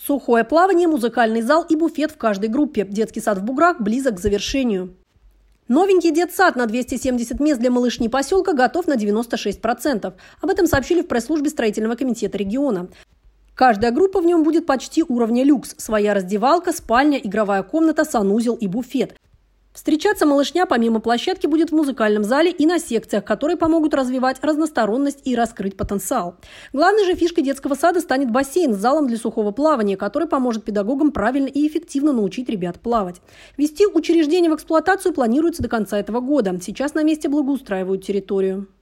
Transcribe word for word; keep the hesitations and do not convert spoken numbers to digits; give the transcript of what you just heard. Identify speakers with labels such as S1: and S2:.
S1: Сухое плавание, музыкальный зал и буфет в каждой группе. Детский сад в Буграх близок к завершению. Новенький детсад на двести семьдесят мест для малышни поселка готов на девяносто шесть процентов. Об этом сообщили в пресс-службе строительного комитета региона. Каждая группа в нем будет почти уровня люкс. Своя раздевалка, спальня, игровая комната, санузел и буфет. Встречаться малышня помимо площадки будет в музыкальном зале и на секциях, которые помогут развивать разносторонность и раскрыть потенциал. Главной же фишкой детского сада станет бассейн с залом для сухого плавания, который поможет педагогам правильно и эффективно научить ребят плавать. Ввести учреждение в эксплуатацию планируется до конца этого года. Сейчас на месте благоустраивают территорию.